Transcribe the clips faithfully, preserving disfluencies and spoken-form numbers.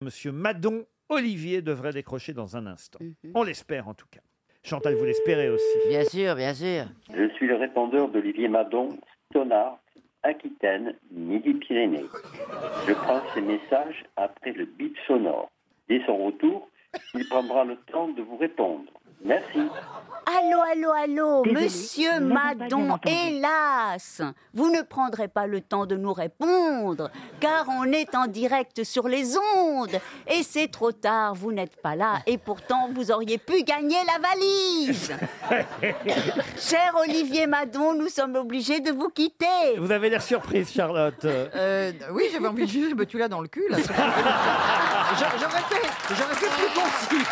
Monsieur Madon Olivier devrait décrocher dans un instant. Mhm. On l'espère en tout cas. Chantal, vous l'espérez aussi. Bien sûr, bien sûr. Je suis le répondeur d'Olivier Madon, Stonard, Aquitaine, Midi-Pyrénées. Je prends ces messages après le bip sonore. Dès son retour, il prendra le temps de vous répondre. Merci. Allô, allô, allô, Désolé, monsieur nous n'avons pas bien Madon, entendu. hélas, vous ne prendrez pas le temps de nous répondre, car on est en direct sur les ondes, et c'est trop tard, vous n'êtes pas là, et pourtant vous auriez pu gagner la valise. Cher Olivier Madon, nous sommes obligés de vous quitter. Vous avez l'air surprise, Charlotte. Euh, oui, j'avais envie de dire, me tu là dans le cul. Là. J'a- J'aurais fait, j'aurais fait plus concis.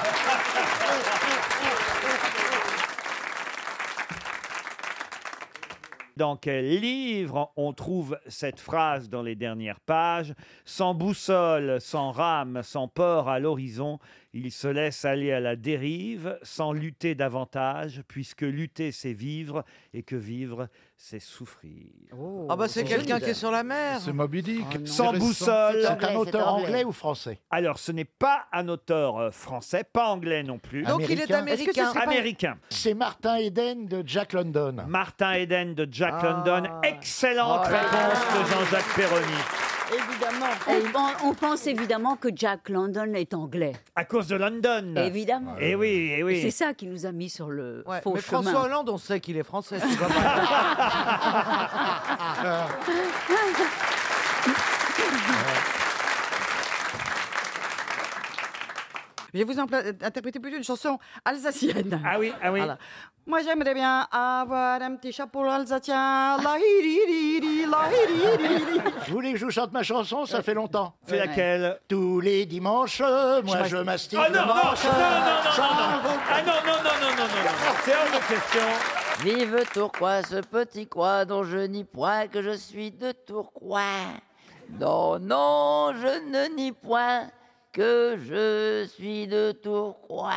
Dans quel livre on trouve cette phrase dans les dernières pages? Sans boussole, sans rame, sans port à l'horizon, il se laisse aller à la dérive, sans lutter davantage, puisque lutter c'est vivre, et que vivre c'est souffrir. Ah bah c'est quelqu'un qui est sur la mer. C'est Moby Dick. Oh, Sans boussole. C'est un auteur anglais. anglais ou français? Alors, ce n'est pas un auteur euh, français, pas anglais non plus. Donc il est Américain. américain. Est-ce que ce serait pas- Américain. C'est Martin Eden de Jack London. Martin Eden de Jack Ah. London. Excellente Oh là réponse là. de Jean-Jacques Perroni. Évidemment. On, pen- on pense évidemment que Jack London est anglais. À cause de London. Évidemment. Eh oui, eh Et oui. c'est ça qui nous a mis sur le Ouais, faux mais chemin. François Hollande, on sait qu'il est français. Tu vois pas. Je vais vous empla- interpréter plutôt une chanson alsacienne. Ah oui, ah oui. Voilà. Moi, j'aimerais bien avoir un petit chapeau alsacien. La hi-ri-ri-ri, la hi-ri-ri-ri. Vous voulez que je vous chante ma chanson? Ça fait longtemps. C'est laquelle? Tous les dimanches, moi je mastique Ah non, le non, non, manche. non, non, non, Sans non, non. vous- Ah non, non, non, non, non, non, non. C'est hors de question. Vive Tourcoing, ce petit coin dont je nie point que je suis de Tourcoing. Non, non, je ne nie point que je suis de Tourcoing.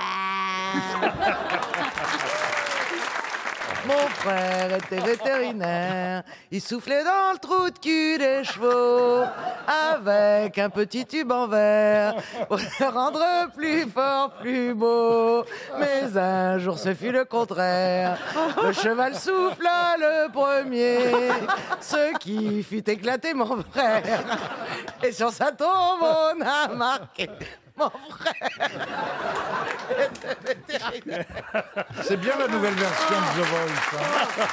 Mon frère était vétérinaire, il soufflait dans le trou de cul des chevaux avec un petit tube en verre pour le rendre plus fort, plus beau. Mais un jour ce fut le contraire, le cheval souffla le premier, ce qui fit éclater mon frère. Et sur sa tombe on a marqué mon frère était vétérinaire. C'est bien la nouvelle version de The Voice. hein.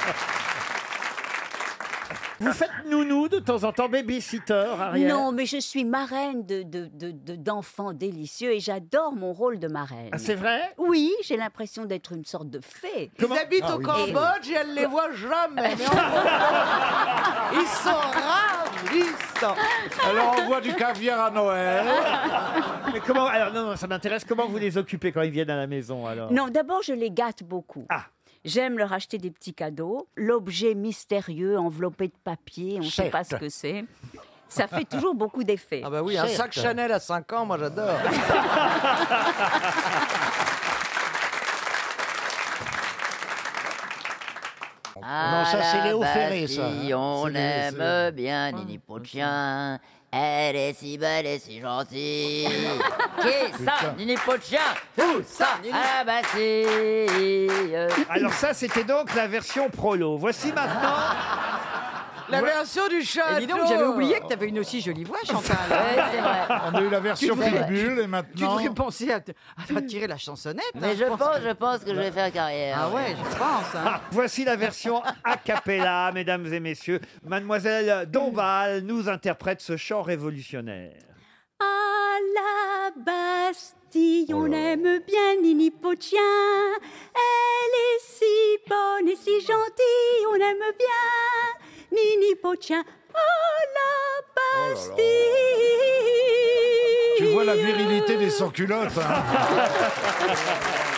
Vous faites nounou de temps en temps, babysitter, Ariel? Non, mais je suis marraine de, de, de- de- d'enfants délicieux et j'adore mon rôle de marraine. Ah, c'est vrai? Oui, j'ai l'impression d'être une sorte de fée. Ils habitent Ah au oui. Cambodge et elle les voit jamais. Mais on- Ils sont ravissants. Alors on voit du caviar à Noël. Mais comment? Alors non, non, ça m'intéresse. Comment vous les occupez quand ils viennent à la maison alors? Non, d'abord, je les gâte beaucoup. Ah. J'aime leur acheter des petits cadeaux. L'objet mystérieux enveloppé de papier, on ne sait pas ce Certes. que c'est. Ça fait toujours beaucoup d'effet. Ah bah oui, un sac Certes. Chanel à cinq ans, moi j'adore. À Non, ça, c'est la Léo Ferré, ça. Bastille, on C'est Léo- aime c'est- bien Nini Pochien. Elle est si belle et si gentille. Qui ça, Nini Pochien? Où ça, à la Bastille? Alors ça, c'était donc la version prolo. Voici maintenant. La version du chat. Et dis donc, j'avais oublié que tu avais une aussi jolie voix, Chantal. Ouais, c'est vrai. On a eu la version Tu devrais- Pitbull et Tu maintenant. devrais penser à, te- à tirer la chansonnette. Mais hein, je pense, je pense que je vais faire carrière. Ah ouais, je pense. hein. Ah, voici la version a cappella, mesdames et messieurs. Mademoiselle Dombal nous interprète ce chant révolutionnaire. À la Bastille, on aime bien Nini Pochien. Elle est si bonne et si gentille, on aime bien Nini Pochien. À la Bastille. Tu vois la virilité des sans-culottes. hein.